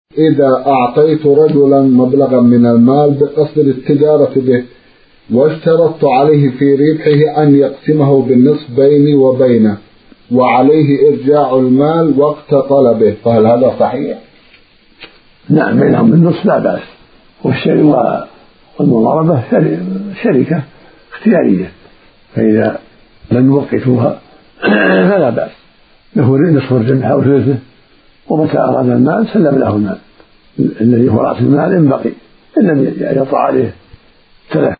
إذا أعطيت رجلا مبلغا من المال بقصد التجارة به واشترطت عليه في ربحه أن يقسمه بالنصف بيني وبينه وعليه إرجاع المال وقت طلبه، فهل هذا صحيح؟ نعم، بينهم بالنصف لا بأس، والمضاربة شركة اختيارية، فإذا لم يوقفوها فلا بأس، له نصف الربح أو ثلثه، ومتى أراد المال سلم له المال الذي هو رأس المال إن بقي، إن لم يطع عليه تلف.